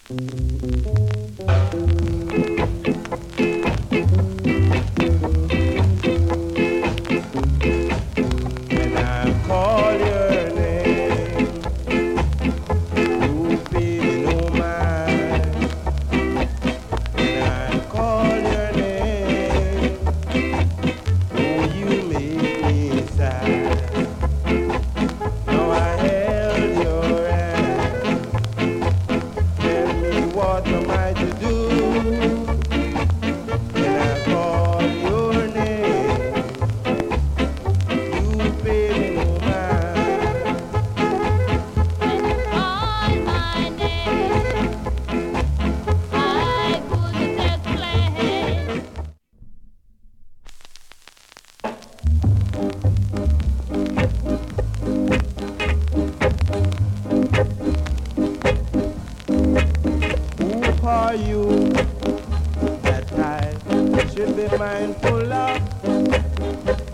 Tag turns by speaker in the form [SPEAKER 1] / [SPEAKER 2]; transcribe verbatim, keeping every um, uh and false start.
[SPEAKER 1] When I call your name, you pay no mind. When I call your name, oh, you make me sad. Now I held your hand. Tell me what am I to do when I call your name? You pay no mind.
[SPEAKER 2] Call my name, I couldn't explain.
[SPEAKER 1] Who are you that I should be mindful of?